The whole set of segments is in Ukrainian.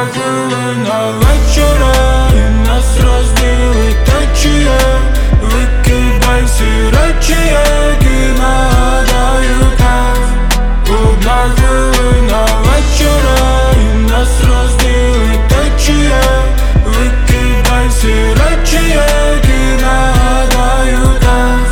Одна хвилина вечора, і нас розділить течія. Викидай всі речі, які нагадають нас. Одна хвилина вечора, і нас розділить течія. Викидай всі речі, які нагадають нас.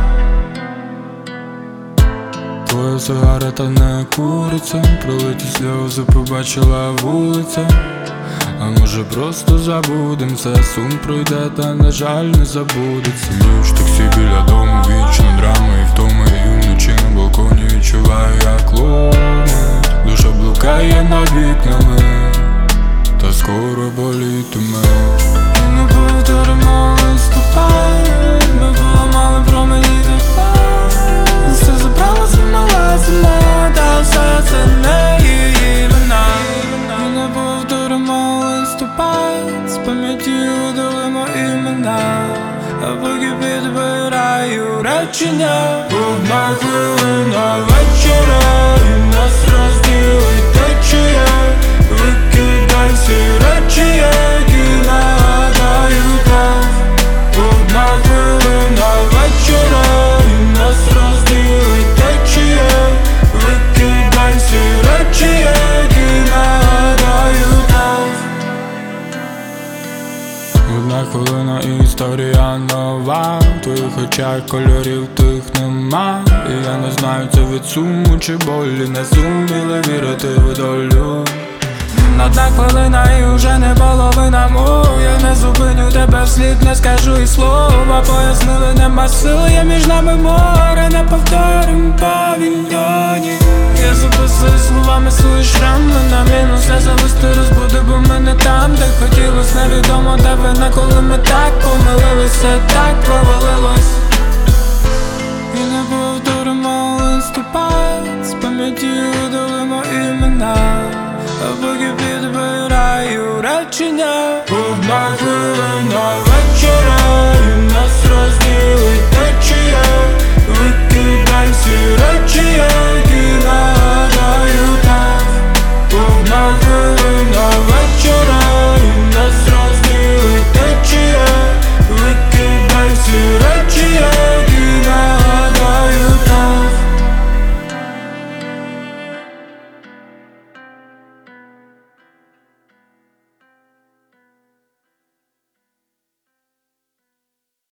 Твоя сигарета не куриться, пролиті сльози побачила вулиця. А може просто забудем це, сум пройде, та на жаль не забудеться. Ми в таксі біля дому, вічно драми і втоми. І вночі на балконі відчуваю, як ломить. Душа блукає над вікнами, та скоро болітиме. Ми не повторимо листопад, ми поламали промені тепер. Все забрала, зимала зима, та все це не її вина. Ми не повторимо листопад, з пам'яті удалимо імена. А поки підбираю речення. Одна хвилина вечора, і нас розділить течія. Викидай всі речі, які нагадають нас. Одна хвилина вечора, і нас розділить течія. Викидай всі речі, які нагадають нас. Одна хвилина і історія нова. В твоїх очах кольорів тих нема. І я не знаю, це від суму чи болі. Не зуміли вірити в долю. Одна хвилина і вже не половина мов. Я не зупиню тебе вслід, не скажу і слова. Пояснили, нема сили, є між нами море. Не повторим павільйоні. Я записую словами свої шрами на мінус. Я завести розбуду, бо ми не там, де хотілось. Невідомо, де вина, коли ми так помилилися, так провалилось. І не повторимо листопад, з пам'яті удалимо імена. А поки підбираю речення. Одна хвилина вечора, і нас розділить течія. Викидай всі речі, які